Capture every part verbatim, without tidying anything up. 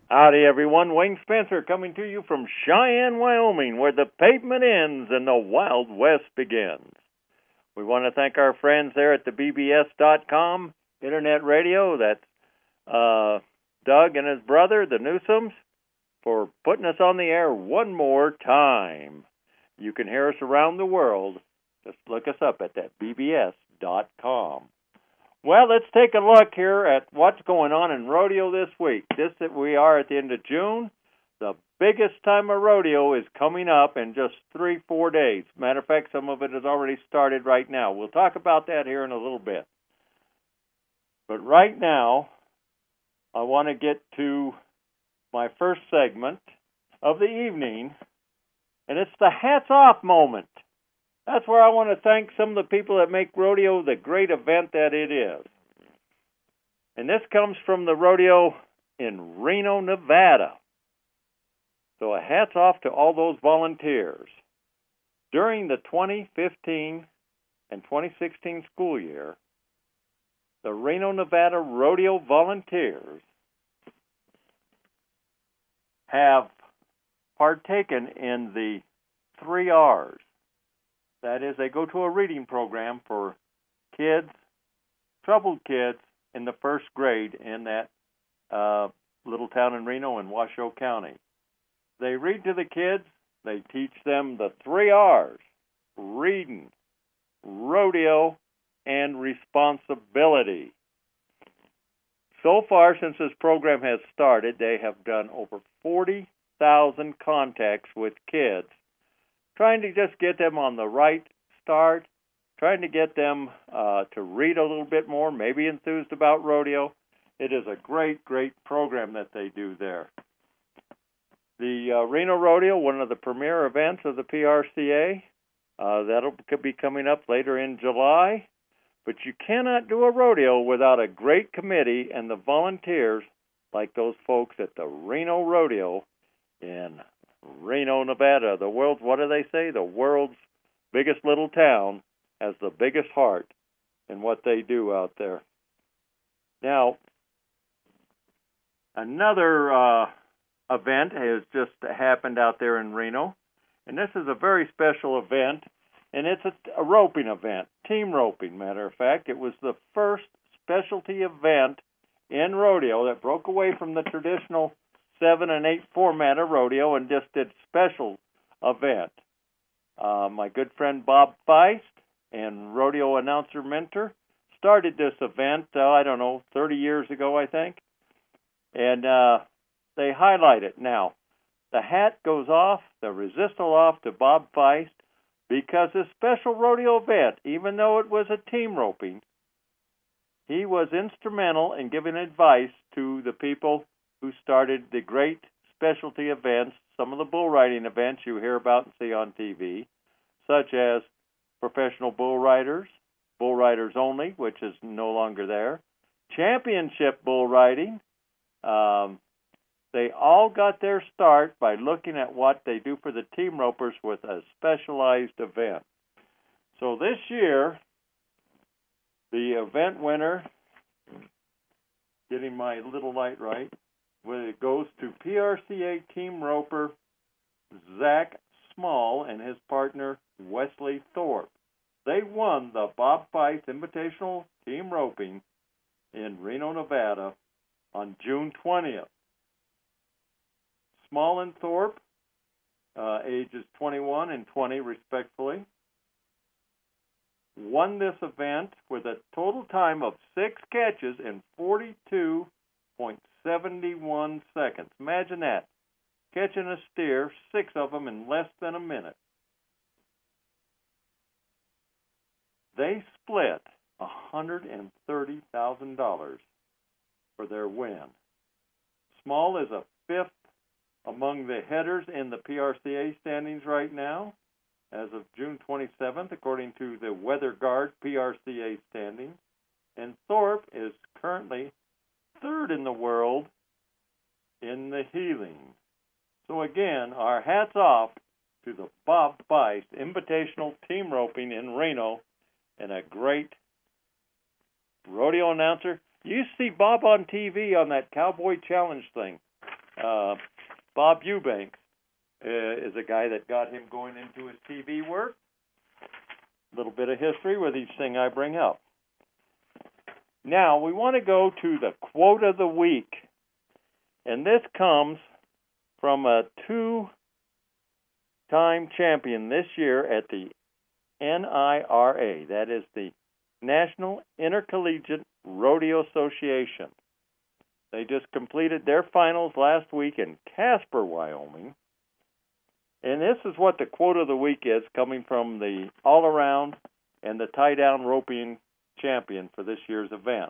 Howdy, everyone. Wayne Spencer coming to you from Cheyenne, Wyoming, where the pavement ends and the Wild West begins. We want to thank our friends there at the B B S dot com Internet Radio, that's uh, Doug and his brother, the Newsoms, for putting us on the air one more time. You can hear us around the world. Just look us up at that B B S dot com. Well, let's take a look here at what's going on in rodeo this week. This that we are at the end of June. The biggest time of rodeo is coming up in just three, four days. Matter of fact, some of it has already started right now. We'll talk about that here in a little bit. But right now, I want to get to my first segment of the evening, and it's the hats off moment. That's where I want to thank some of the people that make rodeo the great event that it is. And this comes from the rodeo in Reno, Nevada. So a hats off to all those volunteers. During the twenty fifteen and twenty sixteen school year, the Reno, Nevada rodeo volunteers have partaken in the three R's. That is, they go to a reading program for kids, troubled kids in the first grade in that uh, little town in Reno in Washoe County. They read to the kids. They teach them the three R's: reading, rodeo, and responsibility. So far, since this program has started, they have done over forty thousand contacts with kids, trying to just get them on the right start, trying to get them uh, to read a little bit more, maybe enthused about rodeo. It is a great, great program that they do there. The uh, Reno Rodeo, one of the premier events of the P R C A, uh, that'll be coming up later in July. But you cannot do a rodeo without a great committee and the volunteers like those folks at the Reno Rodeo in Reno, Nevada. The world's, what do they say? The world's biggest little town has the biggest heart in what they do out there. Now, another uh, event has just happened out there in Reno, and this is a very special event, and it's a, a roping event, team roping, matter of fact. It was the first specialty event in rodeo that broke away from the traditional seven and eight format of rodeo and just did special event. Uh, my good friend Bob Feist and rodeo announcer mentor started this event, uh, I don't know, thirty years ago, I think. And uh, they highlight it now. The hat goes off, the resistal off to Bob Feist, because this special rodeo event, even though it was a team roping, he was instrumental in giving advice to the people who started the great specialty events, some of the bull riding events you hear about and see on T V, such as Professional Bull Riders, Bull Riders Only, which is no longer there, Championship Bull Riding. Um, they all got their start by looking at what they do for the team ropers with a specialized event. So this year, the event winner, getting my little light right, it goes to P R C A team roper Zach Small and his partner Wesley Thorpe. They won the Bob Feist Invitational Team Roping in Reno, Nevada on June twentieth. Small and Thorpe, uh, ages twenty-one and twenty respectively, won this event with a total time of six catches in forty-two point seven one seconds. Imagine that. Catching a steer, six of them in less than a minute. They split one hundred thirty thousand dollars for their win. Small is a fifth among the headers in the P R C A standings right now, as of June twenty-seventh, according to the Weather Guard P R C A standing. And Thorpe is currently third in the world in the heeling. So again, our hats off to the Bob Feist Invitational Team Roping in Reno, and a great rodeo announcer. You used to see Bob on T V on that Cowboy Challenge thing. Uh, Uh, Bob Eubanks uh, is a guy that got him going into his T V work. A little bit of history with each thing I bring up. Now, we want to go to the quote of the week. And this comes from a two-time champion this year at the N I R A. That is the National Intercollegiate Rodeo Association. They just completed their finals last week in Casper, Wyoming. And this is what the quote of the week is, coming from the all-around and the tie-down roping champion for this year's event.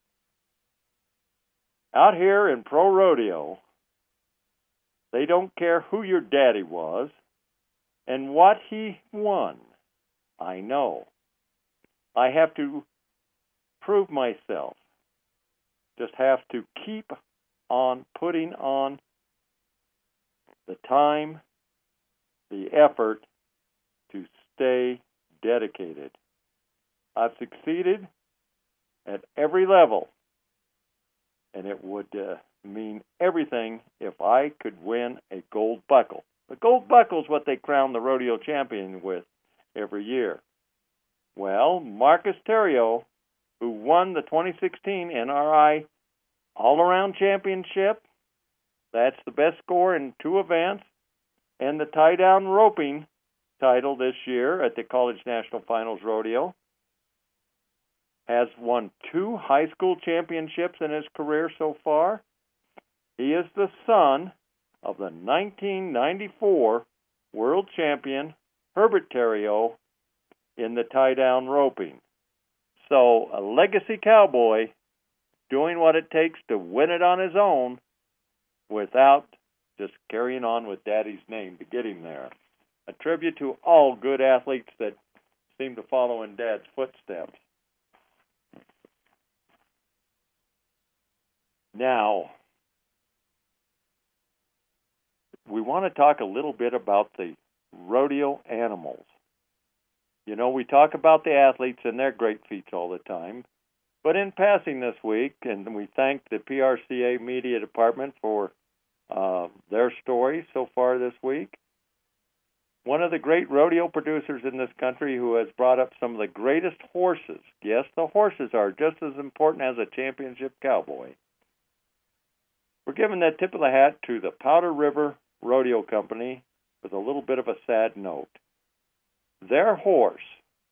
Out here in pro rodeo, they don't care who your daddy was and what he won. I know. I have to prove myself. Just have to keep on putting on the time, the effort to stay dedicated. I've succeeded at every level, and it would uh, mean everything if I could win a gold buckle. The gold buckle is what they crown the rodeo champion with every year. Well, Marcus Terrio, who won the twenty sixteen N R I All-Around Championship, that's the best score in two events, and the tie-down roping title this year at the College National Finals Rodeo, has won two high school championships in his career so far. He is the son of the nineteen ninety-four world champion Herbert Terrio in the tie-down roping. So a legacy cowboy doing what it takes to win it on his own without just carrying on with Daddy's name to get him there. A tribute to all good athletes that seem to follow in Dad's footsteps. Now, we want to talk a little bit about the rodeo animals. You know, we talk about the athletes and their great feats all the time, but in passing this week, and we thank the P R C A Media Department for uh, their story so far this week, one of the great rodeo producers in this country who has brought up some of the greatest horses. Yes, the horses are just as important as a championship cowboy. We're giving that tip of the hat to the Powder River Rodeo Company with a little bit of a sad note. Their horse,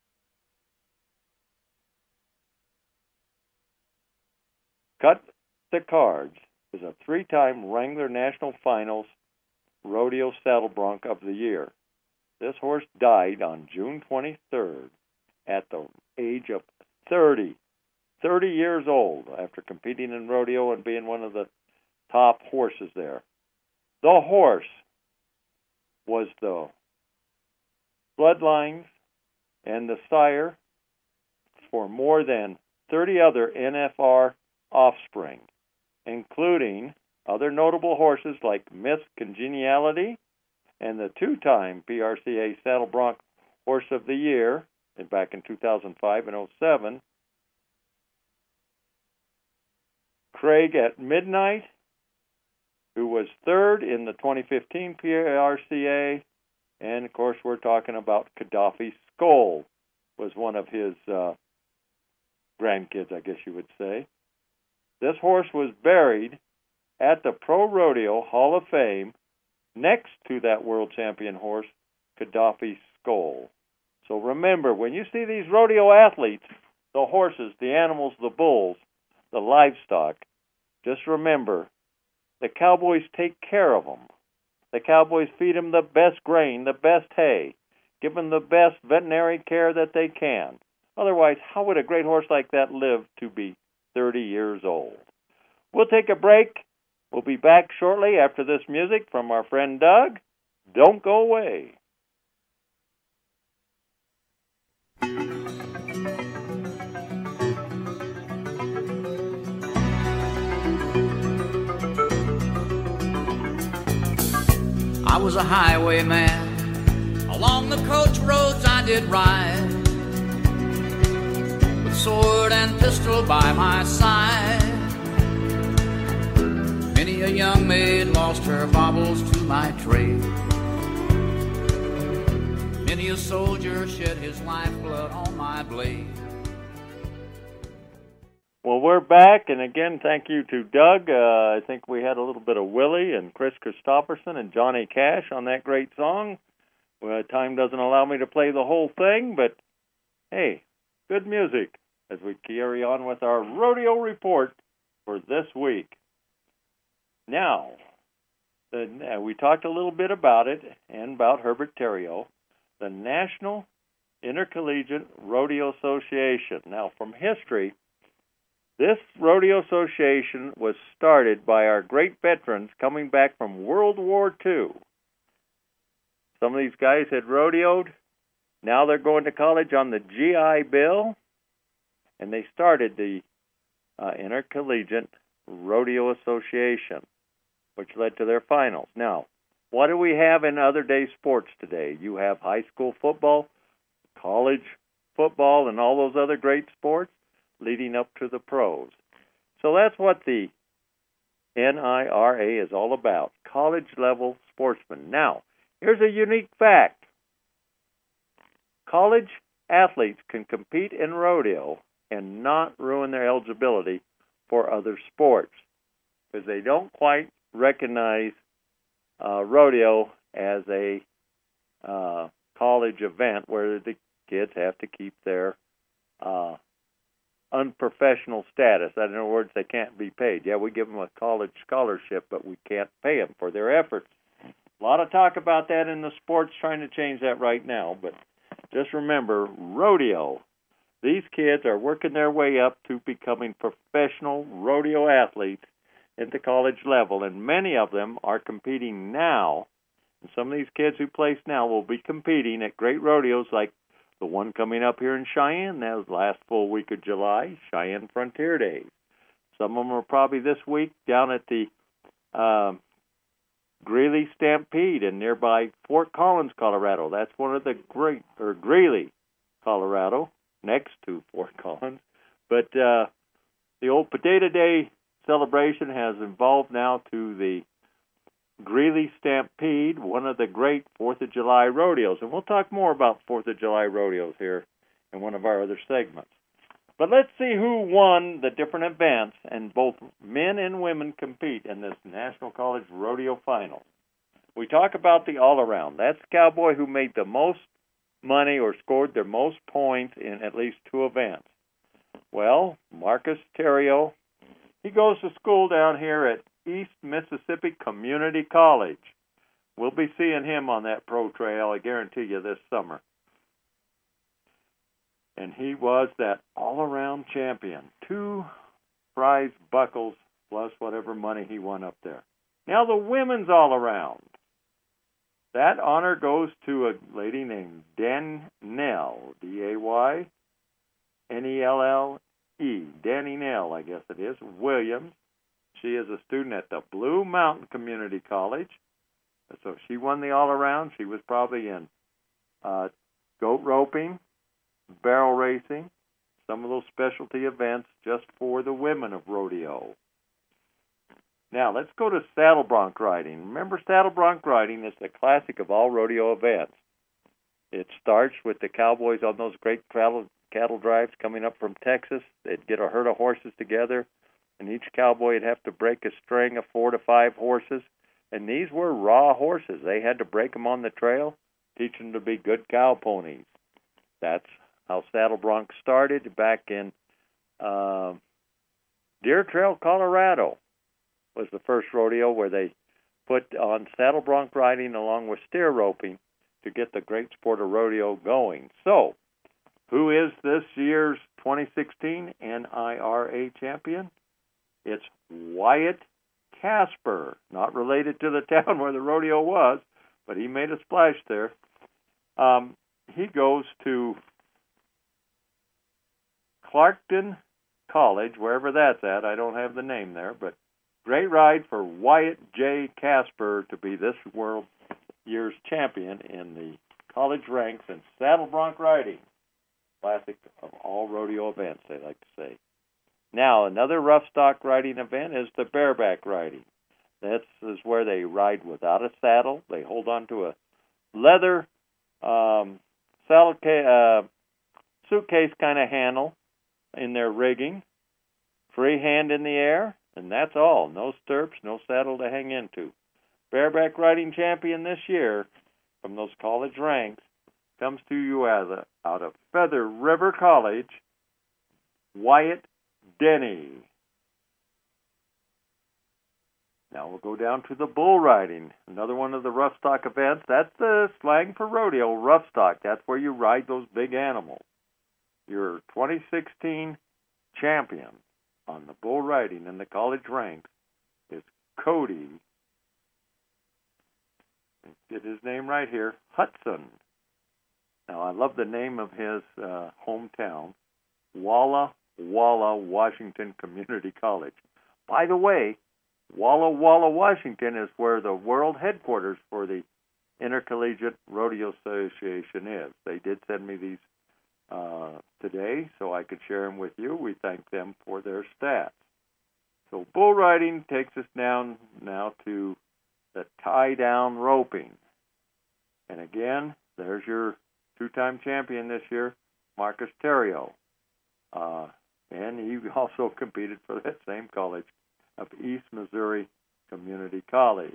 Cut the Cards, is a three-time Wrangler National Finals Rodeo Saddle Bronc of the Year. This horse died on June twenty-third at the age of thirty. thirty years old after competing in rodeo and being one of the top horses there. The horse was the bloodlines and the sire for more than thirty other N F R offspring, including other notable horses like Miss Congeniality and the two-time P R C A Saddle Bronc Horse of the Year back in two thousand five and oh seven, Craig at Midnight, who was third in the twenty fifteen P R C A, and of course we're talking about Gaddafi Skull, was one of his uh, grandkids, I guess you would say. This horse was buried at the Pro Rodeo Hall of Fame next to that world champion horse, Gaddafi Skull. So remember, when you see these rodeo athletes, the horses, the animals, the bulls, the livestock, just remember, the cowboys take care of them. The cowboys feed them the best grain, the best hay, give them the best veterinary care that they can. Otherwise, how would a great horse like that live to be thirty years old? We'll take a break. We'll be back shortly after this music from our friend Doug. Don't go away. I was a highwayman. Along the coach roads I did ride, with sword and pistol by my side. Many a young maid lost her baubles to my trade. Many a soldier shed his lifeblood on my blade. Well, we're back, and again, thank you to Doug. Uh, I think we had a little bit of Willie and Chris Christopherson and Johnny Cash on that great song. Well, time doesn't allow me to play the whole thing, but hey, good music as we carry on with our rodeo report for this week. Now, the, uh, we talked a little bit about it and about Herbert Theriault, the National Intercollegiate Rodeo Association. Now, from history, this rodeo association was started by our great veterans coming back from World War Two. Some of these guys had rodeoed. Now they're going to college on the G I Bill, and they started the uh, Intercollegiate Rodeo Association, which led to their finals. Now, what do we have in other day sports today? You have high school football, college football, and all those other great sports leading up to the pros. So that's what the N I R A is all about, college-level sportsmen. Now, here's a unique fact. College athletes can compete in rodeo and not ruin their eligibility for other sports because they don't quite recognize uh, rodeo as a uh, college event where the kids have to keep their uh, unprofessional status. In other words, they can't be paid. Yeah, we give them a college scholarship, but we can't pay them for their efforts. A lot of talk about that in the sports, trying to change that right now, but just remember, rodeo. These kids are working their way up to becoming professional rodeo athletes at the college level, and many of them are competing now. And some of these kids who place now will be competing at great rodeos like the one coming up here in Cheyenne. That was the last full week of July, Cheyenne Frontier Days. Some of them are probably this week down at the uh, Greeley Stampede in nearby Fort Collins, Colorado. That's one of the great, or Greeley, Colorado, next to Fort Collins. But uh, the old Potato Day celebration has evolved now to the Greeley Stampede, one of the great fourth of July rodeos. And we'll talk more about fourth of July rodeos here in one of our other segments. But let's see who won the different events, and both men and women compete in this National College Rodeo Final. We talk about the all-around. That's the cowboy who made the most money or scored the most points in at least two events. Well, Marcus Theriault, he goes to school down here at East Mississippi Community College. We'll be seeing him on that pro trail, I guarantee you, this summer. And he was that all-around champion. Two prize buckles plus whatever money he won up there. Now the women's all-around. That honor goes to a lady named Danielle, D A Y N E L L E, Danny Nell, I guess it is, Williams. She is a student at the Blue Mountain Community College. So she won the all-around. She was probably in uh, goat roping, barrel racing, some of those specialty events just for the women of rodeo. Now, let's go to saddle bronc riding. Remember, saddle bronc riding is the classic of all rodeo events. It starts with the cowboys on those great cattle, cattle drives coming up from Texas. They'd get a herd of horses together, and each cowboy would have to break a string of four to five horses. And these were raw horses. They had to break them on the trail, teach them to be good cow ponies. That's how saddle bronc started back in uh, Deer Trail, Colorado. Was the first rodeo where they put on saddle bronc riding along with steer roping to get the great sport of rodeo going. So, who is this year's twenty sixteen N I R A champion? It's Wyatt Casper, not related to the town where the rodeo was, but he made a splash there. Um, he goes to Clarkton College, wherever that's at. I don't have the name there, but great ride for Wyatt J. Casper to be this world year's champion in the college ranks in saddle bronc riding. Classic of all rodeo events, they like to say. Now, another rough stock riding event is the bareback riding. This is where they ride without a saddle. They hold on to a leather um, saddle ca- uh, suitcase kind of handle in their rigging. Free hand in the air, and that's all. No stirrups, no saddle to hang into. Bareback riding champion this year from those college ranks comes to you as a, out of Feather River College, Wyatt Denny. Now we'll go down to the bull riding, another one of the rough stock events. That's the slang for rodeo, rough stock. That's where you ride those big animals. Your twenty sixteen champion on the bull riding in the college ranks is Cody, get his name right here, Hudson. Now, I love the name of his uh, hometown, Walla Walla, Washington Community College. By the way, Walla Walla, Washington is where the world headquarters for the Intercollegiate Rodeo Association is. They did send me these uh, today so I could share them with you. We thank them for their stats. So bull riding takes us down now to the tie-down roping. And again, there's your two-time champion this year, Marcus Terrio. Uh, and he also competed for that same college of East Missouri Community College.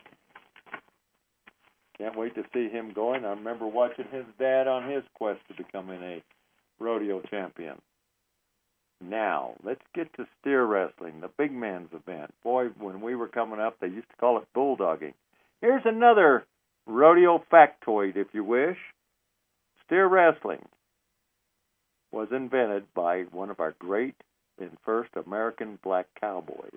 Can't wait to see him going. I remember watching his dad on his quest to becoming a rodeo champion. Now, let's get to steer wrestling, the big man's event. Boy, when we were coming up, they used to call it bulldogging. Here's another rodeo factoid, if you wish. Steer wrestling was invented by one of our great and first American black cowboys.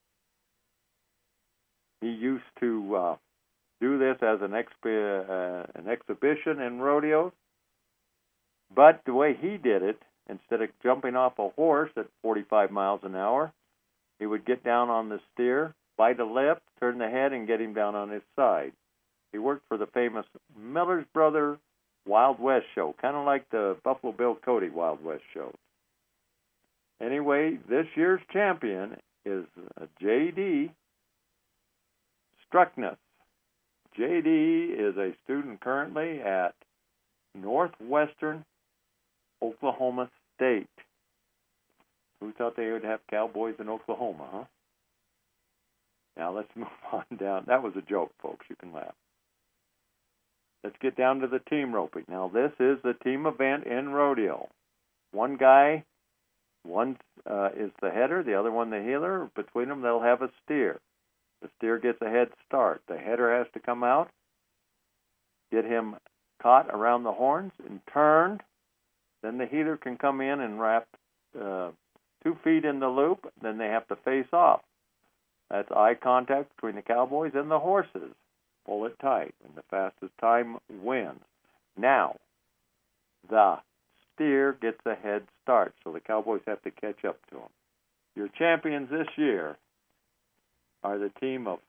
He used to uh, do this as an, expi- uh, an exhibition in rodeos, but the way he did it, instead of jumping off a horse at forty-five miles an hour, he would get down on the steer, bite a lip, turn the head, and get him down on his side. He worked for the famous Miller's Brother Wild West show, kind of like the Buffalo Bill Cody Wild West show. Anyway, this year's champion is J D Struckness. J D is a student currently at Northwestern Oklahoma State. Who thought they would have cowboys in Oklahoma, huh? Now let's move on down. That was a joke, folks. You can laugh. Let's get down to the team roping. Now this is the team event in rodeo. One guy, one uh, is the header, the other one the heeler. Between them, they'll have a steer. The steer gets a head start. The header has to come out, get him caught around the horns and turned. Then the healer can come in and wrap uh, two feet in the loop. Then they have to face off. That's eye contact between the cowboys and the horses. Pull it tight, and the fastest time wins. Now, the steer gets a head start, so the cowboys have to catch up to him. Your champions this year are the team of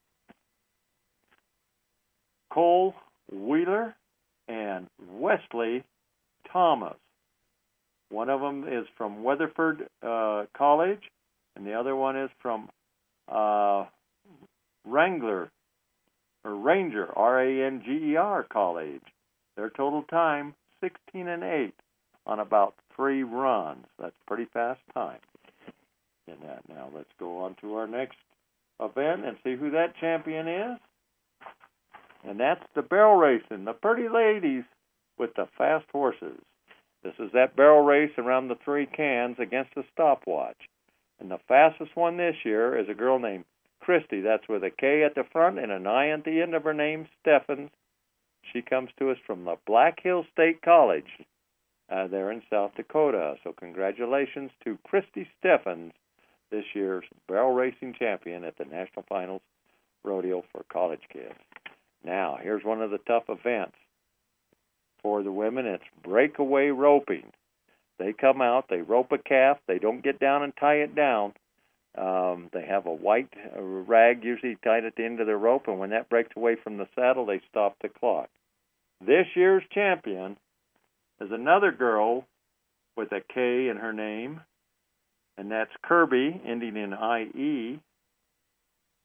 Cole Wheeler and Wesley Thomas. One of them is from Weatherford uh, College, and the other one is from uh, Wrangler, or Ranger, R A N G E R College. Their total time, sixteen and eight on about three runs. That's pretty fast time in that. Now let's go on to our next event and see who that champion is. And that's the barrel racing, the pretty ladies with the fast horses. This is that barrel race around the three cans against a stopwatch. And the fastest one this year is a girl named Christy. That's with a K at the front and an I at the end of her name, Steffens. She comes to us from the Black Hills State College uh, there in South Dakota. So congratulations to Christy Steffens, this year's barrel racing champion at the National Finals Rodeo for college kids. Now, here's one of the tough events for the women. It's breakaway roping. They come out, they rope a calf, they don't get down and tie it down. Um, they have a white rag usually tied at the end of the rope, and when that breaks away from the saddle, they stop the clock. This year's champion is another girl with a K in her name, and that's Kirby, ending in I E.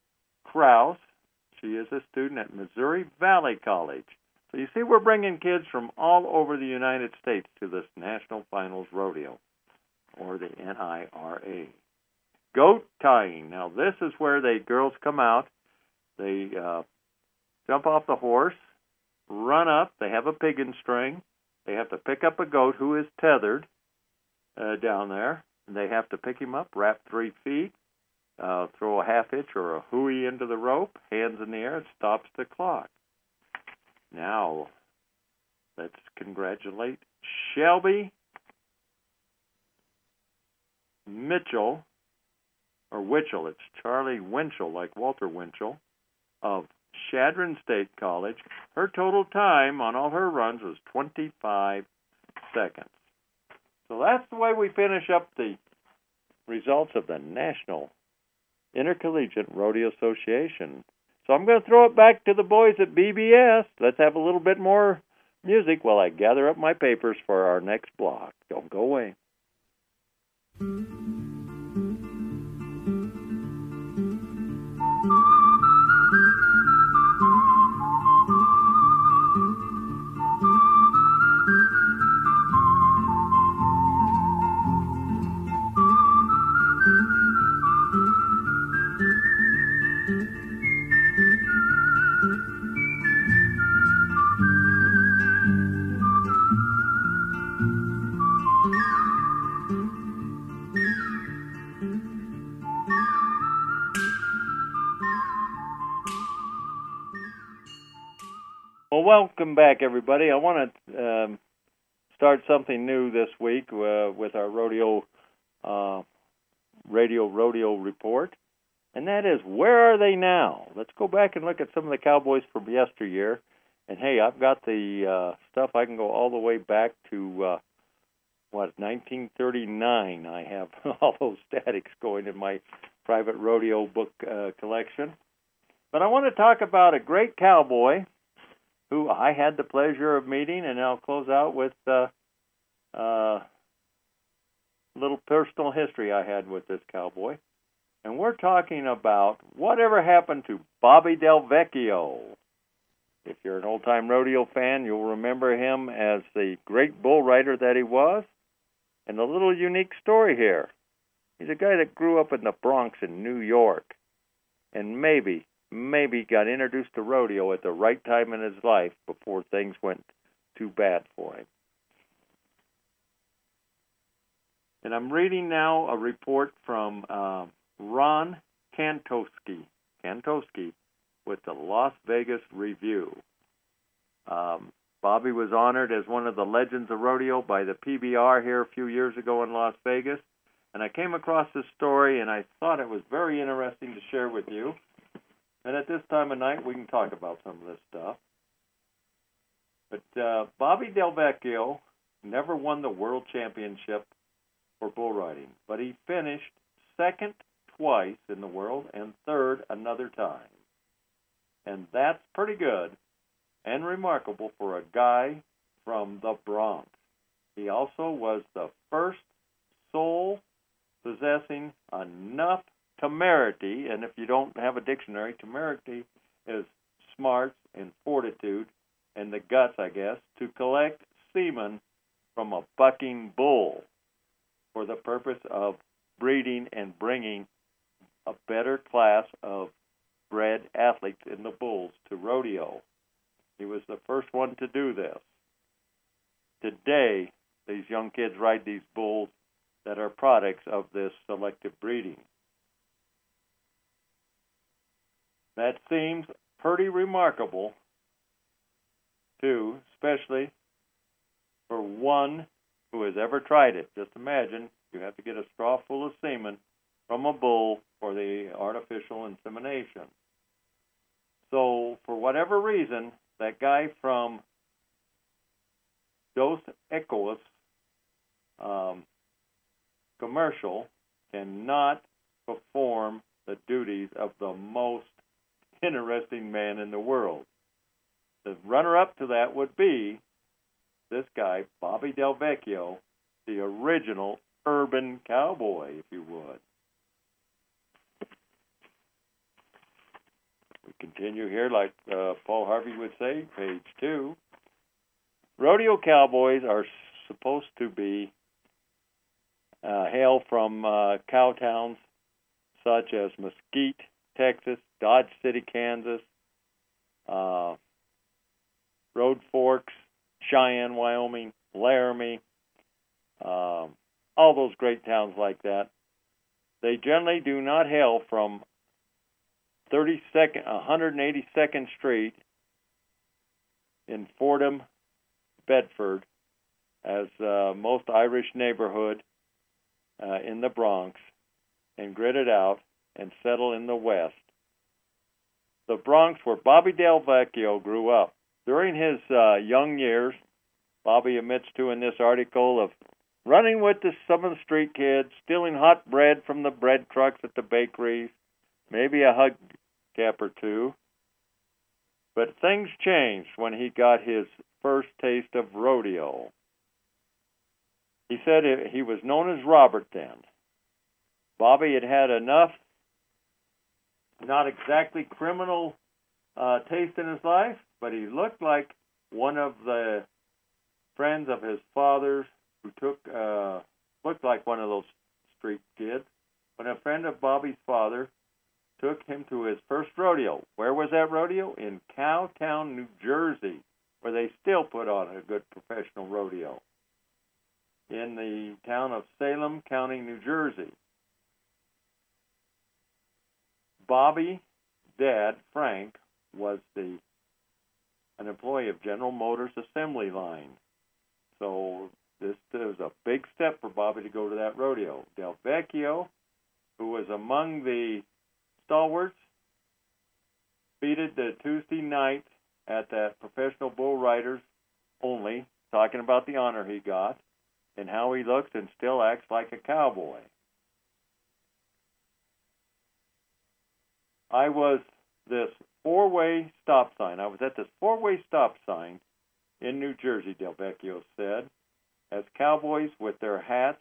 Krause. She is a student at Missouri Valley College. So you see, we're bringing kids from all over the United States to this National Finals Rodeo, or the N I R A. Goat tying. Now, this is where the girls come out. They uh, jump off the horse, run up. They have a piggin string. They have to pick up a goat who is tethered uh, down there. And they have to pick him up, wrap three feet, uh, throw a half hitch or a hooey into the rope, hands in the air, it stops the clock. Now, let's congratulate Shelby Mitchell, or Winchell. It's Charlie Winchell, like Walter Winchell, of Chadron State College. Her total time on all her runs was twenty-five seconds. So that's the way we finish up the results of the National Intercollegiate Rodeo Association. So I'm going to throw it back to the boys at B B S. Let's have a little bit more music while I gather up my papers for our next block. Don't go away. Well, welcome back, everybody. I want to um, start something new this week uh, with our rodeo, uh, radio rodeo report, and that is, where are they now? Let's go back and look at some of the cowboys from yesteryear. And hey, I've got the uh, stuff. I can go all the way back to uh, what nineteen thirty-nine. I have all those statics going in my private rodeo book uh, collection. But I want to talk about a great cowboy who I had the pleasure of meeting, and I'll close out with a uh, uh, little personal history I had with this cowboy. And we're talking about whatever happened to Bobby Del Vecchio. If you're an old-time rodeo fan, you'll remember him as the great bull rider that he was. And a little unique story here. He's a guy that grew up in the Bronx in New York, and maybe maybe got introduced to rodeo at the right time in his life before things went too bad for him. And I'm reading now a report from uh, Ron Kantowski, Kantowski with the Las Vegas Review. Um, Bobby was honored as one of the legends of rodeo by the P B R here a few years ago in Las Vegas. And I came across this story, and I thought it was very interesting to share with you. And at this time of night, we can talk about some of this stuff. But uh, Bobby Del Vecchio never won the world championship for bull riding, but he finished second twice in the world and third another time. And that's pretty good and remarkable for a guy from the Bronx. He also was the first soul possessing enough temerity, and if you don't have a dictionary, temerity is smarts and fortitude and the guts, I guess, to collect semen from a bucking bull for the purpose of breeding and bringing a better class of bred athletes in the bulls to rodeo. He was the first one to do this. Today, these young kids ride these bulls that are products of this selective breeding. That seems pretty remarkable, too, especially for one who has ever tried it. Just imagine you have to get a straw full of semen from a bull for the artificial insemination. So, for whatever reason, that guy from Dos Equis um, commercial cannot perform the duties of the most interesting man in the world. The runner-up to that would be this guy, Bobby Del Vecchio, the original urban cowboy, if you would. continue here, like uh, Paul Harvey would say, page two. Rodeo cowboys are supposed to be uh, hail from uh, cow towns such as Mesquite, Texas, Dodge City, Kansas, uh, Road Forks, Cheyenne, Wyoming, Laramie, um, all those great towns like that. They generally do not hail from thirty-second, one hundred eighty-second Street in Fordham, Bedford, as uh, most Irish neighborhood uh, in the Bronx, and grit it out and settle in the West. The Bronx, where Bobby Delvecchio grew up. During his uh, young years, Bobby admits to in this article of running with the, some of the street kids, stealing hot bread from the bread trucks at the bakeries, maybe a hubcap or two. But things changed when he got his first taste of rodeo. He said it, he was known as Robert then. Bobby had had enough, not exactly criminal uh, taste in his life, but he looked like one of the friends of his father's who took, uh, looked like one of those street kids. When a friend of Bobby's father took him to his first rodeo. Where was that rodeo? In Cowtown, New Jersey, where they still put on a good professional rodeo. In the town of Salem County, New Jersey. Bobby, dad, Frank, was the an employee of General Motors assembly line. So this was a big step for Bobby to go to that rodeo. Delvecchio, who was among the stalwarts, defeated the Tuesday night at that Professional Bull Riders only, talking about the honor he got and how he looks and still acts like a cowboy. I was this four-way stop sign. I was at this four-way stop sign in New Jersey, Delvecchio said, as cowboys with their hats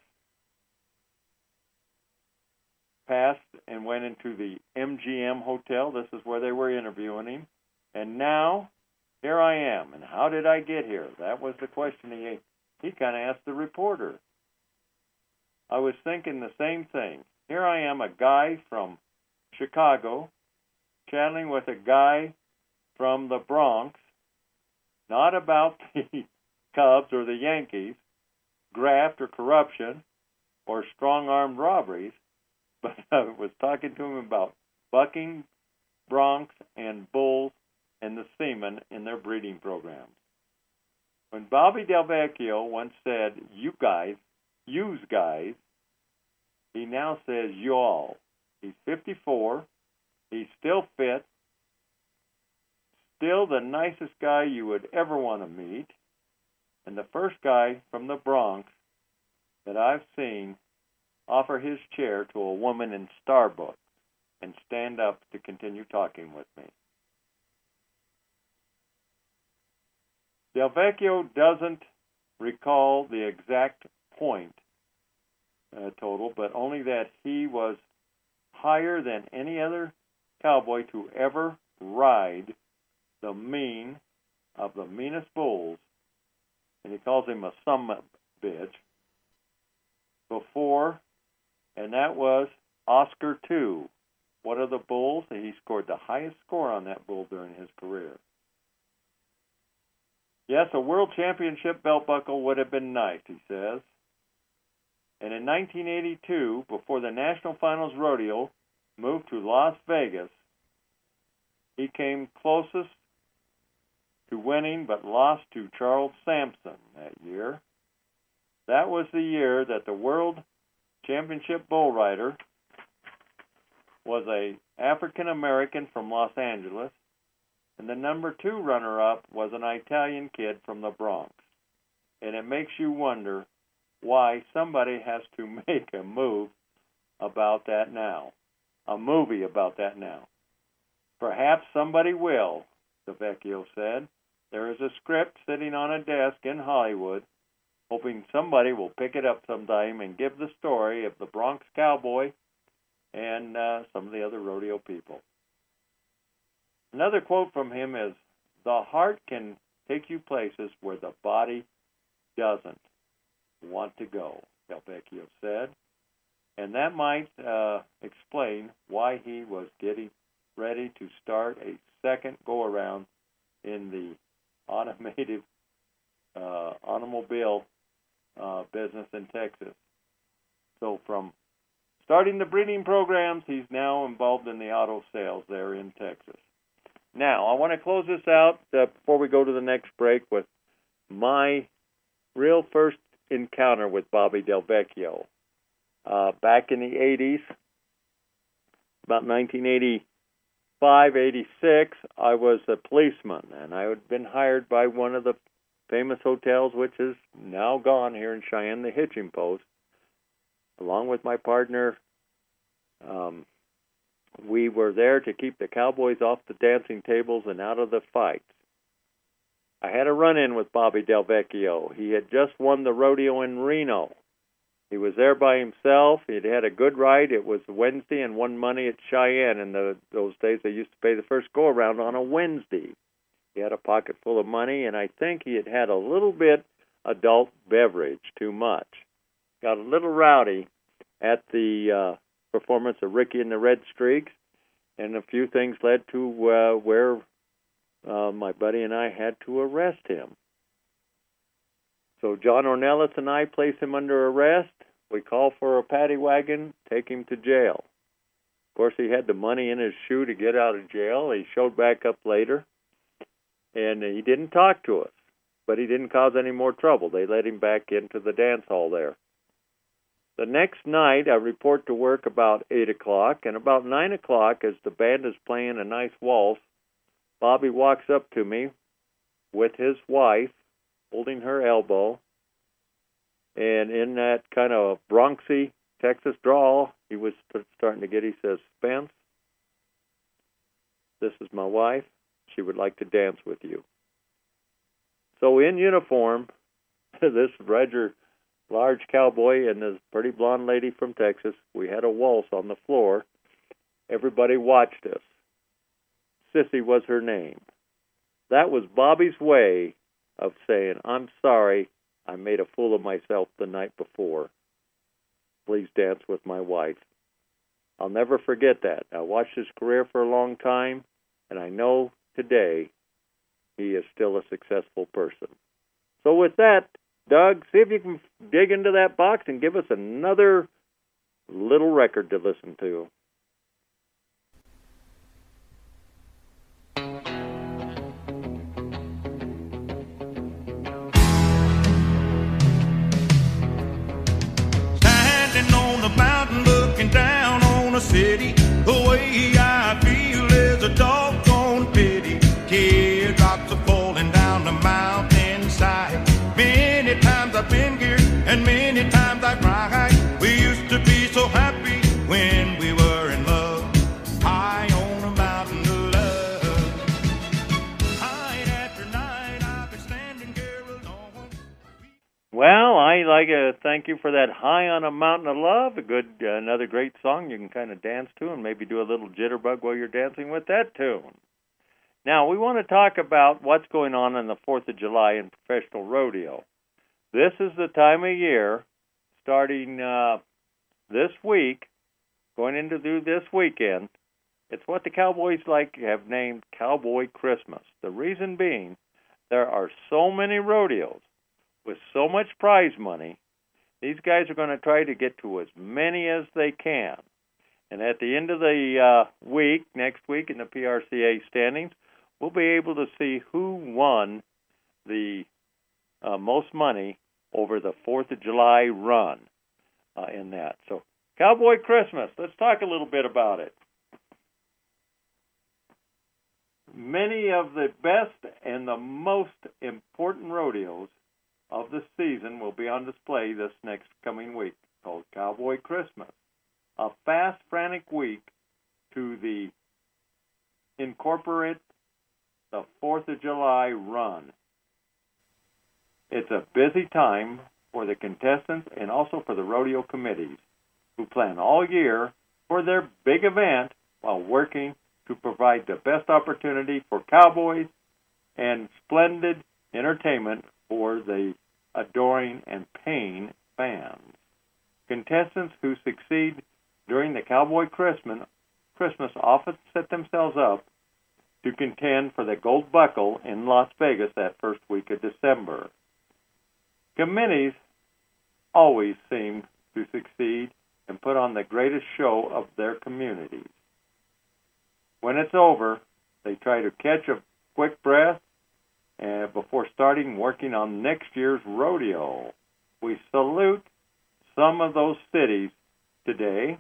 passed and went into the M G M Hotel. This is where they were interviewing him. And now, here I am. And how did I get here? That was the question he, he kind of asked the reporter. I was thinking the same thing. Here I am, a guy from Chicago, chatting with a guy from the Bronx, not about the Cubs or the Yankees, graft or corruption, or strong-armed robberies, but I was talking to him about bucking broncs and bulls and the semen in their breeding programs. When Bobby Delvecchio once said, you guys, use guys, he now says y'all. He's fifty-four. He's still fit. Still the nicest guy you would ever want to meet. And the first guy from the Bronx that I've seen offer his chair to a woman in Starbucks and stand up to continue talking with me. Delvecchio doesn't recall the exact point uh, total, but only that he was higher than any other cowboy to ever ride the mean of the meanest bulls, and he calls him a summit bitch, before, and that was Oscar two. One of the bulls, he scored the highest score on that bull during his career. Yes, a world championship belt buckle would have been nice, he says. And in nineteen eighty-two, before the National Finals Rodeo moved to Las Vegas, he came closest to winning, but lost to Charles Sampson that year. That was the year that the World Championship bull rider was a African American from Los Angeles, and the number two runner-up was an Italian kid from the Bronx. And it makes you wonder why somebody has to make a move about that now, a movie about that now. Perhaps somebody will, Delvecchio said. There is a script sitting on a desk in Hollywood, hoping somebody will pick it up sometime and give the story of the Bronx Cowboy and uh, some of the other rodeo people. Another quote from him is, "The heart can take you places where the body doesn't want to go," Delvecchio said. And that might uh, explain why he was getting ready to start a second go-around in the automotive uh, automobile uh, business in Texas. So from starting the breeding programs, he's now involved in the auto sales there in Texas. Now, I want to close this out uh, before we go to the next break with my real first encounter with Bobby Delvecchio. Uh, back in the eighties, about nineteen eighty-five, eighty-six, I was a policeman, and I had been hired by one of the famous hotels, which is now gone here in Cheyenne, the Hitching Post, along with my partner. Um, we were there to keep the cowboys off the dancing tables and out of the fights. I had a run-in with Bobby Delvecchio. He had just won the rodeo in Reno. He was there by himself. He'd had a good ride. It was Wednesday and won money at Cheyenne. In the, those days, they used to pay the first go-around on a Wednesday. He had a pocket full of money, and I think he had had a little bit adult beverage, too much. Got a little rowdy at the uh, performance of Ricky and the Red Streaks, and a few things led to uh, where uh, my buddy and I had to arrest him. So John Ornelas and I place him under arrest. We call for a paddy wagon, take him to jail. Of course, he had the money in his shoe to get out of jail. He showed back up later, and he didn't talk to us, but he didn't cause any more trouble. They let him back into the dance hall there. The next night, I report to work about eight o'clock, and about nine o'clock, as the band is playing a nice waltz, Bobby walks up to me with his wife, holding her elbow, and in that kind of Bronxy Texas drawl, he was starting to get, he says, "Spence, this is my wife. She would like to dance with you." So in uniform, this rather large cowboy and this pretty blonde lady from Texas, we had a waltz on the floor. Everybody watched us. Sissy was her name. That was Bobby's way of saying, "I'm sorry, I made a fool of myself the night before. Please dance with my wife." I'll never forget that. I watched his career for a long time, and I know today he is still a successful person. So with that, Doug, see if you can dig into that box and give us another little record to listen to. Down on a city, the way I feel is a doggone pity. Teardrops are falling down the mountainside. Many times I've been here, and many times I cried. We used to be so happy when we were in love, high on a mountain of love. Night after night I've been standing here alone. Well, I like to thank you for that High on a Mountain of Love, a good, uh, another great song you can kind of dance to and maybe do a little jitterbug while you're dancing with that tune. Now, we want to talk about what's going on on the fourth of July in professional rodeo. This is the time of year, starting uh, this week, going into this weekend. It's what the Cowboys like have named Cowboy Christmas. The reason being, there are so many rodeos with so much prize money, these guys are going to try to get to as many as they can. And at the end of the uh, week, next week in the P R C A standings, we'll be able to see who won the uh, most money over the fourth of July run uh, in that. So, Cowboy Christmas, let's talk a little bit about it. Many of the best and the most important rodeos of the season will be on display this next coming week, called Cowboy Christmas, a fast, frantic week to the incorporate the fourth of July run. It's a busy time for the contestants and also for the rodeo committees, who plan all year for their big event while working to provide the best opportunity for cowboys and splendid entertainment for the adoring and paying fans. Contestants who succeed during the Cowboy Christmas, Christmas often set themselves up to contend for the Gold Buckle in Las Vegas that first week of December. Committees always seem to succeed and put on the greatest show of their communities. When it's over, they try to catch a quick breath uh, before starting working on next year's rodeo. We salute some of those cities today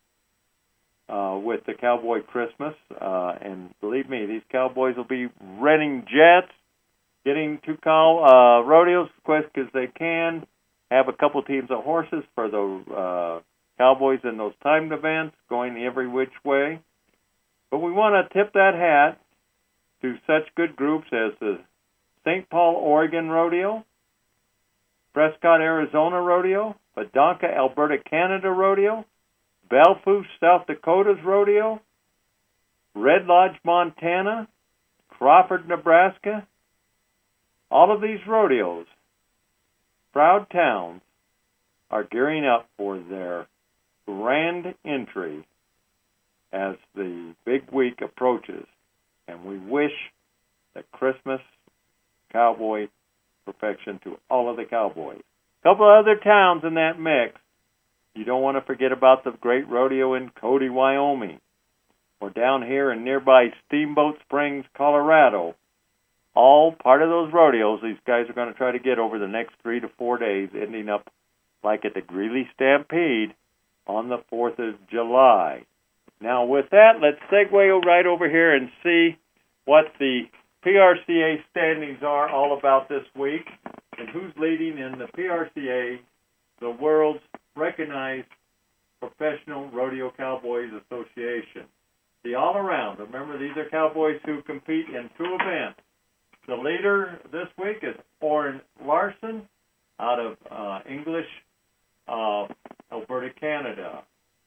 uh, with the Cowboy Christmas, uh, and believe me, these cowboys will be renting jets, getting to call uh, rodeos as quick as they can, have a couple teams of horses for the uh, cowboys in those timed events, going every which way. But we want to tip that hat to such good groups as the Saint Paul, Oregon Rodeo, Prescott, Arizona Rodeo, Padonka, Alberta, Canada Rodeo, Belfouche, South Dakota's Rodeo, Red Lodge, Montana, Crawford, Nebraska. All of these rodeos, proud towns, are gearing up for their grand entry as the big week approaches, and we wish the Christmas cowboy perfection to all of the cowboys. A couple of other towns in that mix. You don't want to forget about the great rodeo in Cody, Wyoming, or down here in nearby Steamboat Springs, Colorado. All part of those rodeos these guys are going to try to get over the next three to four days, ending up like at the Greeley Stampede on the fourth of July. Now, with that, let's segue right over here and see what the P R C A standings are all about this week and who's leading in the P R C A, the world's recognized Professional Rodeo Cowboys Association. The all-around, remember, these are cowboys who compete in two events. The leader this week is Orrin Larson out of uh, English, uh, Alberta, Canada.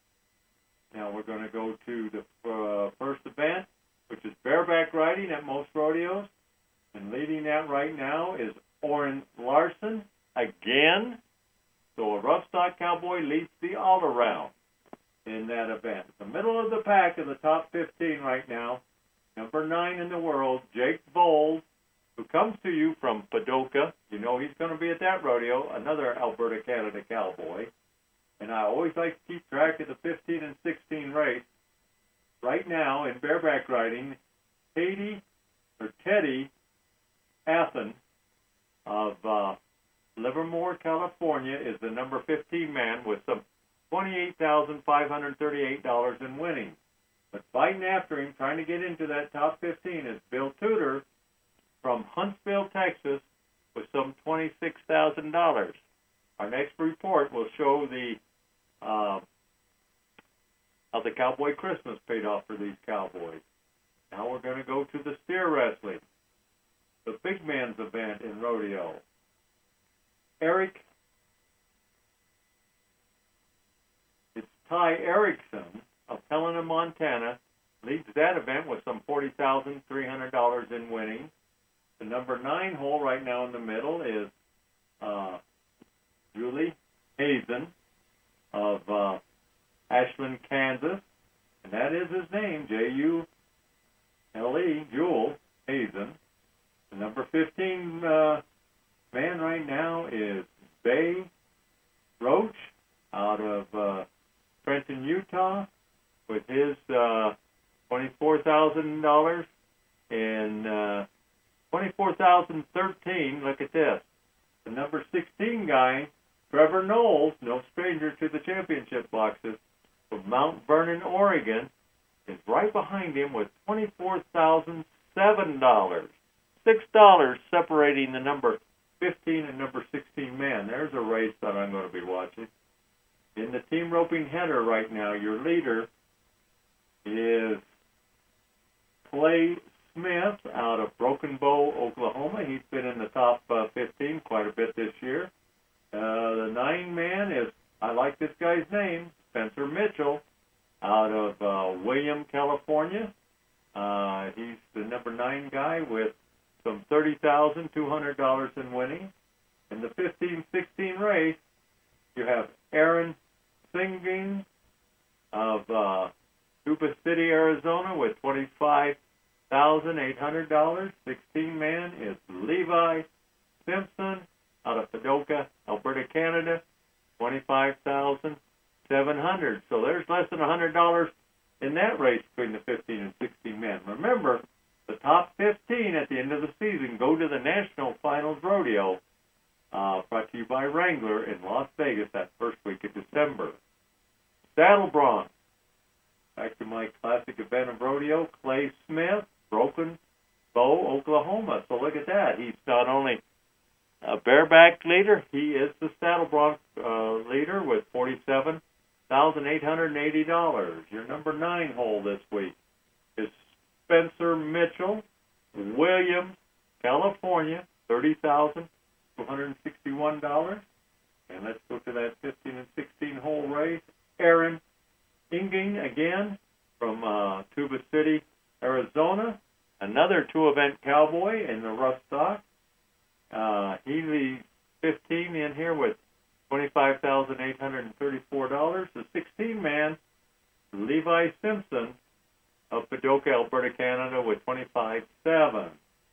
Now we're going to go to the uh, first event, which is bareback riding at most rodeos. And leading that right now is Orrin Larson again. So a rough stock cowboy leads the all-around in that event. The middle of the pack of the top fifteen right now, number nine in the world, Jake Bold, who comes to you from Paducah. You know he's going to be at that rodeo, another Alberta, Canada cowboy. And I always like to keep track of the fifteen and sixteen race. Right now, in bareback riding, Katie, or Teddy Athen of uh, Livermore, California, is the number fifteen man with some twenty-eight thousand five hundred thirty-eight dollars in winnings. But fighting after him, trying to get into that top fifteen, is Bill Tudor from Huntsville, Texas, with some twenty-six thousand dollars. Our next report will show the uh, how the Cowboy Christmas paid off for these cowboys. Now we're going to go to the steer wrestling, the big man's event in rodeo. Eric, it's Ty Erickson of Helena, Montana, leads that event with some forty thousand three hundred dollars in winnings. The number nine hole right now in the middle is uh, Julie Hazen of uh, Ashland, Kansas, and that is his name, J U L E, Jewel Hazen. The number fifteen uh, man right now is Bay Roach out of uh, Trenton, Utah, with his uh, twenty-four thousand dollars in uh, twenty-four thousand thirteen. Look at this. The number sixteen guy, Trevor Knowles, no stranger to the championship boxes, from Mount Vernon, Oregon, is right behind him with twenty-four thousand seven dollars. six dollars separating the number fifteen and number sixteen man. There's a race that I'm going to be watching. In the team roping header right now, your leader is Clay Smith out of Broken Bow, Oklahoma. He's been in the top uh, fifteen quite a bit this year. Uh, the nine man is, I like this guy's name, Spencer Mitchell out of uh, William, California. some thirty thousand two hundred dollars in winnings. In the fifteen sixteen race, you have Aaron Singing of uh, Tuba City, Arizona, with twenty-five thousand eight hundred dollars. sixteen man is Levi Simpson out of Paducah, Alberta, Canada, twenty-five thousand seven hundred dollars. So there's less than one hundred dollars in that race between the fifteen and sixteen men. Remember, the top fifteen at the end of the season go to the National Finals Rodeo, uh, brought to you by Wrangler in Las Vegas that first week of December. Saddle Bronc, back to my classic event of rodeo, Clay Smith, Broken Bow, Oklahoma. So look at that. He's not only a bareback leader, he is the Saddle Bronc uh, leader with forty-seven thousand eight hundred eighty dollars. Your number nine hole this week is Spencer Mitchell, Williams, California, thirty thousand two hundred sixty-one dollars. And let's go to that fifteen and sixteen hole race. Aaron Inging again from uh, Tuba City, Arizona. Another two-event cowboy in the rough stock. Uh, he leads fifteen in here with twenty-five thousand eight hundred thirty-four dollars. The sixteen man, Levi Simpson of Paducah, Alberta, Canada, with twenty-five thousand seven hundred.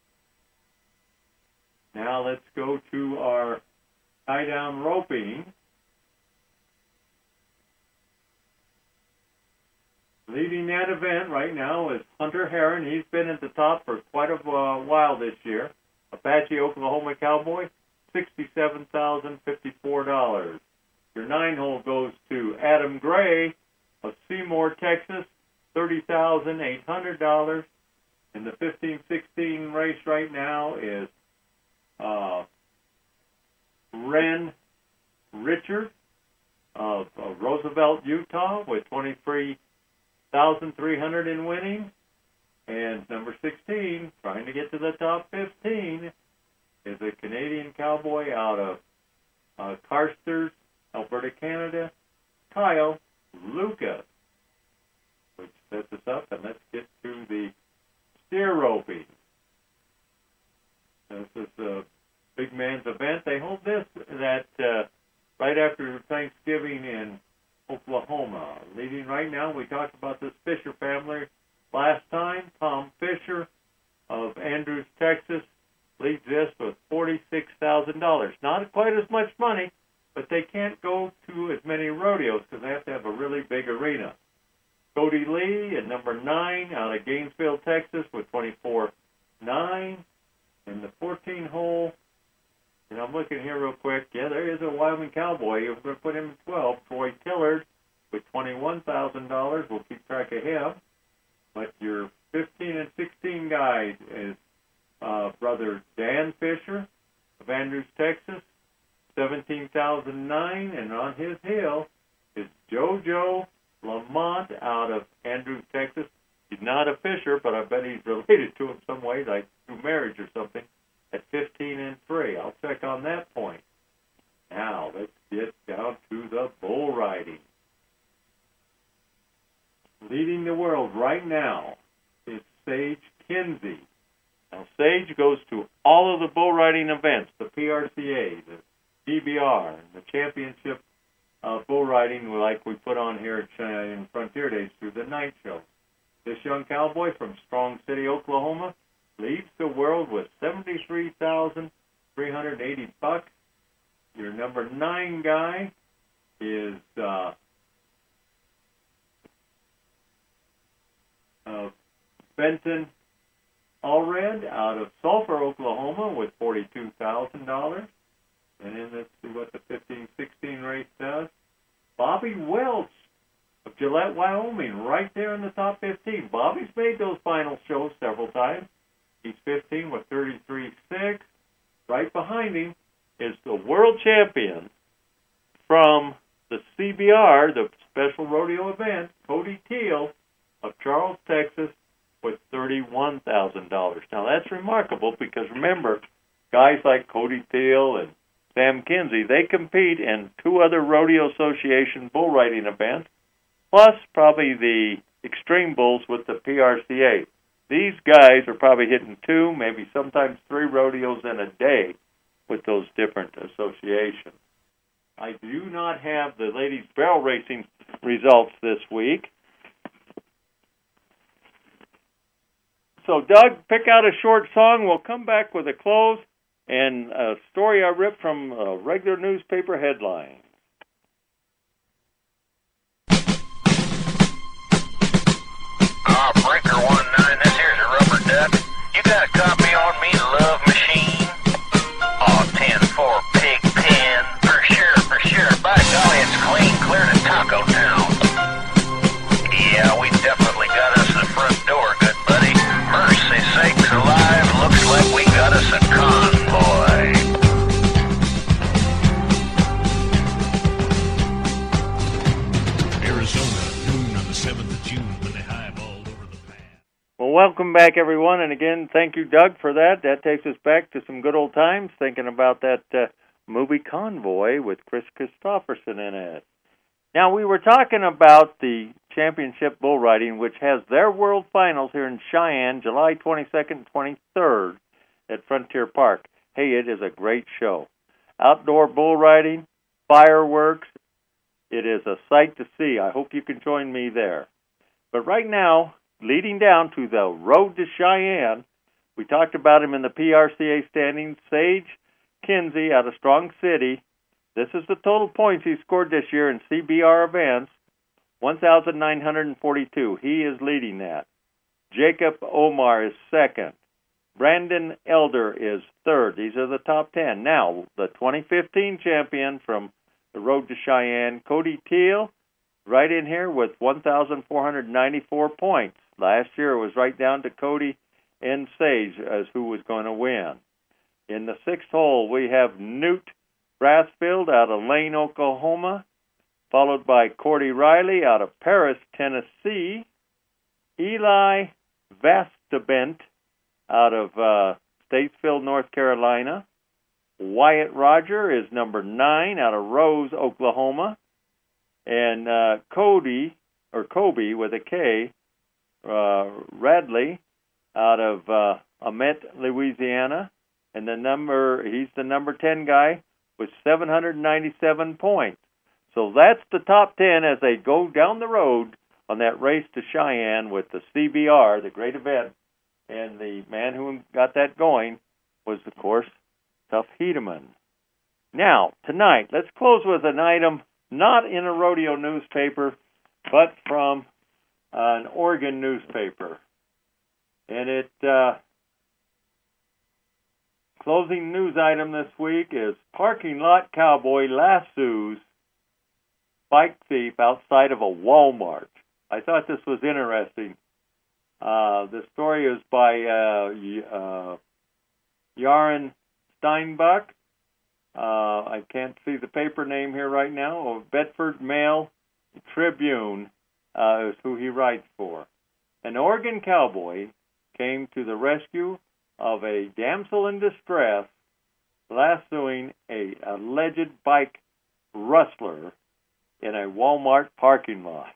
Now let's go to our tie-down roping. Leading that event right now is Hunter Heron. He's been at the top for quite a uh, while this year. Apache, Oklahoma cowboy, sixty-seven thousand fifty-four dollars. Your nine hole goes to Adam Gray of Seymour, Texas, thirty thousand eight hundred dollars. And the fifteen sixteen race right now is uh, Ren Richard of, of Roosevelt, Utah, with twenty-three thousand three hundred in winning. And number sixteen, trying to get to the top fifteen, is a Canadian cowboy out of uh, Carsters, Alberta, Canada, Kyle Lucas, which sets us up. And let's get to the steer roping. This is a big man's event. They hold this that uh, right after Thanksgiving in Oklahoma. Leading right now, we talked about this Fisher family last time. Tom Fisher of Andrews, Texas, leads this with forty-six thousand dollars. Not quite as much money, but they can't go to as many rodeos because they have to have a really big arena. Cody Lee at number nine out of Gainesville, Texas, with twenty-four nine. In the fourteen hole, and I'm looking here real quick. Yeah, there is a Wyoming cowboy. We're going to put him at twelve. Troy Tillard with twenty-one thousand dollars. We'll keep track of him. But your fifteen and sixteen guys is uh, brother Dan Fisher of Andrews, Texas, seventeen thousand nine. And on his heel is JoJo Lamont out of Andrews, Texas. He's not a Fisher, but I bet he's related to him some way, like through marriage or something, at fifteen and three. I'll check on that point. Now, let's get down to the bull riding. Leading the world right now is Sage Kinsey. Now, Sage goes to all of the bull riding events, the P R C A, the D B R, and the championship of bull riding, like we put on here in Frontier Days through the night show. This young cowboy from Strong City, Oklahoma, leads the world with seventy-three thousand three hundred eighty bucks. Your number nine guy is uh, uh, Benton Allred out of Sulphur, Oklahoma, with forty-two thousand dollars. And then let's see what the fifteen sixteen race does. Bobby Welch of Gillette, Wyoming, right there in the top fifteen. Bobby's made those final shows several times. He's fifteen with thirty-three six. Right behind him is the world champion from the C B R, the Special Rodeo Event, Cody Teal of Charles, Texas, with thirty-one thousand dollars. Now, that's remarkable because, remember, guys like Cody Teal and Sam Kinsey, they compete in two other Rodeo Association bull riding events, plus probably the Extreme Bulls with the P R C A. these guys are probably hitting two, maybe sometimes three rodeos in a day with those different associations. I do not have the ladies' barrel racing results this week. So, Doug, pick out a short song. We'll come back with a close and a story I ripped from a regular newspaper headline. Ah, uh, Breaker one nine, this here's a rubber duck. You got a copy on me, Love Machine? Aw, ten four pig pen. For sure, for sure. By golly, it's clean, clear to Taco Town. Yeah, we definitely got us the front door, good buddy. Mercy sakes alive, looks like we got us a convoy. Arizona, noon on the seventh of June, when they highballed over the pass. Well, welcome back, everyone. And again, thank you, Doug, for that. That takes us back to some good old times, thinking about that uh, movie Convoy with Chris Christopherson in it. Now, we were talking about the championship bull riding, which has their world finals here in Cheyenne, July twenty-second and twenty-third at Frontier Park. Hey, it is a great show. Outdoor bull riding, fireworks. It is a sight to see. I hope you can join me there. But right now, leading down to the road to Cheyenne, we talked about him in the P R C A standings, Sage Kinsey out of Strong City. This is the total points he scored this year in C B R events, one thousand nine hundred forty-two. He is leading that. Jacob Omar is second. Brandon Elder is third. These are the top ten. Now, the twenty fifteen champion from the Road to Cheyenne, Cody Teal, right in here with one thousand four hundred ninety-four points. Last year it was right down to Cody and Sage as who was going to win. In the sixth hole, we have Newt Brassfield out of Lane, Oklahoma, followed by Cordy Riley out of Paris, Tennessee, Eli Vastabent out of uh, Statesville, North Carolina, Wyatt Roger is number nine out of Rose, Oklahoma, and uh, Cody, or Kobe with a K, uh, Radley out of uh, Amet, Louisiana, and the number he's the number ten guy with seven hundred ninety-seven points. So that's the top ten as they go down the road on that race to Cheyenne with the C B R, the great event. And the man who got that going was, of course, Tuff Hedeman. Now, tonight, let's close with an item not in a rodeo newspaper, but from uh, an Oregon newspaper. And it, uh, closing news item this week is parking lot cowboy lassos bike thief outside of a Walmart. I thought this was interesting. Uh, the story is by uh, uh, Yaren Steinbuck. Uh, I can't see the paper name here right now. Bedford Mail Tribune uh, is who he writes for. An Oregon cowboy came to the rescue of a damsel in distress lassoing a alleged bike rustler in a Walmart parking lot.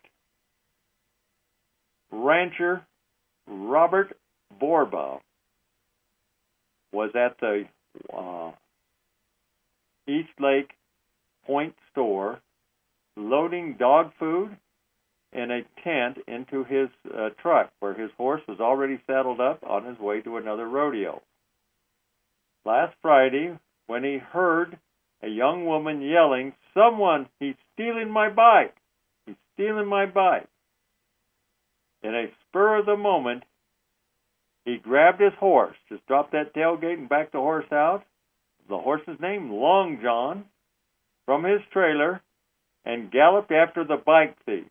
Rancher Robert Borba was at the uh, East Lake Point store loading dog food in a tent into his uh, truck where his horse was already saddled up on his way to another rodeo. Last Friday, when he heard a young woman yelling, "Someone, he's stealing my bike! He's stealing my bike!" In a spur of the moment, he grabbed his horse, just dropped that tailgate and backed the horse out. The horse's name, Long John, from his trailer and galloped after the bike thief.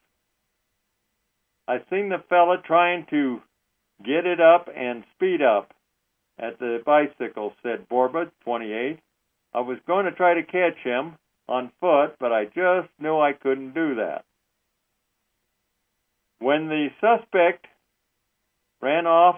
I seen the fella trying to get it up and speed up at the bicycle, said Borba, twenty-eight. I was going to try to catch him on foot, but I just knew I couldn't do that. When the suspect ran off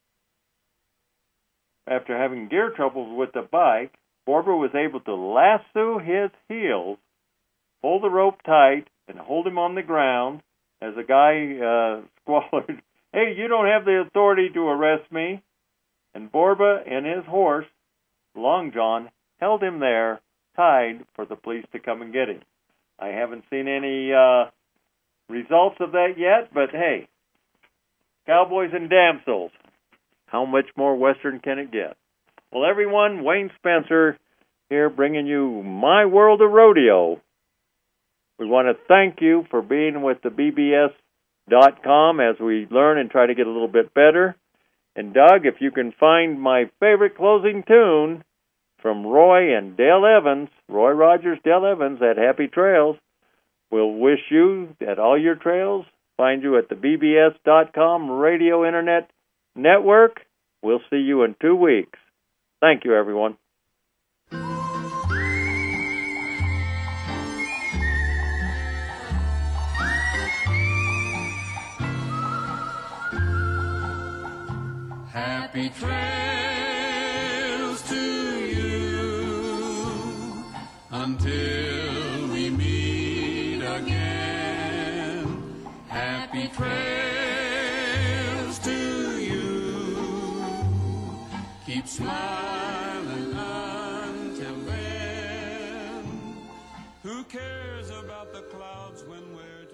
after having gear troubles with the bike, Borba was able to lasso his heels, hold the rope tight, and hold him on the ground as the guy uh, squallered hey, you don't have the authority to arrest me. And Borba and his horse, Long John, held him there, tied, for the police to come and get him. I haven't seen any uh, results of that yet, but hey, cowboys and damsels, how much more Western can it get? Well, everyone, Wayne Spencer here bringing you My World of Rodeo. We want to thank you for being with the B B S dot com as we learn and try to get a little bit better. And Doug, if you can find my favorite closing tune from Roy and Dale Evans, Roy Rogers, Dale Evans at Happy Trails, we'll wish you that all your trails find you at the B B S dot com radio internet network. We'll see you in two weeks. Thank you, everyone. Happy trails to you until we meet again. Happy trails to you. Keep smiling until then. Who cares about the clouds when we're